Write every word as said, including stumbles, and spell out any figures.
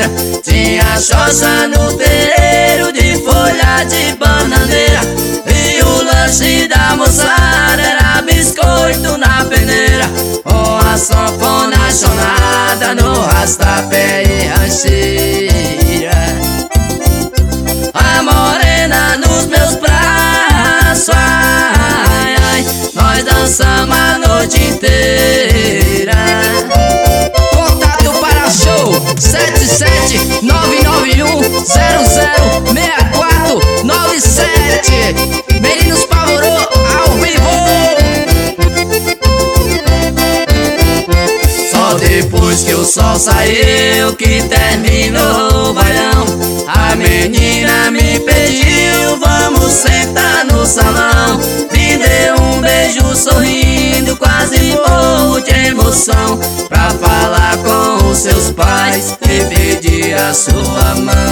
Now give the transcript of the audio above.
cachoeira. Tinha choça no terreiro de folha de bananeira. E o lanche da moçada era biscoito na peneira, com a sanfona chonada no rastapé e rancheira. A morena nos meus braços, ai, ai, nós dançamos a noite inteira. Contato para show sete sete nove nove um zero zero seis quatro nove sete. Meninos Pavorô ao vivo. Só depois que o sol saiu que terminou o bailão, a menina me pediu, vamos sentar no salão. Me deu um beijo sorrindo, quase morro de emoção, pra falar com os seus pais e pedir a sua mão.